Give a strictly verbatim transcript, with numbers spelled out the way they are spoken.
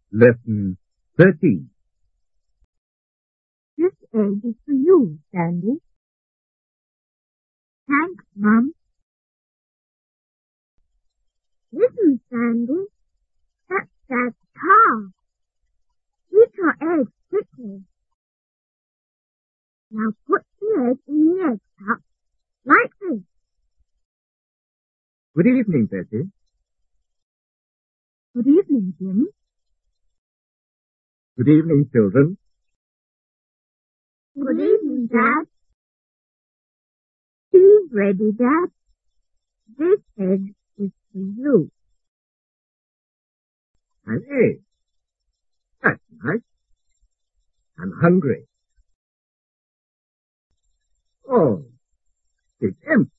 Lesson thirteen. This egg is for you, Sandy. Thanks, Mum. Listen, Sandy. That's Dad's car. Eat your eggs quickly. Now put the egg in the egg cup, like this. Good evening, Betty. Good evening, Jim. Good evening, children. Good evening, Dad. Tea's ready, Dad. This egg is for you. An egg. That's nice. I'm hungry. Oh, it's empty.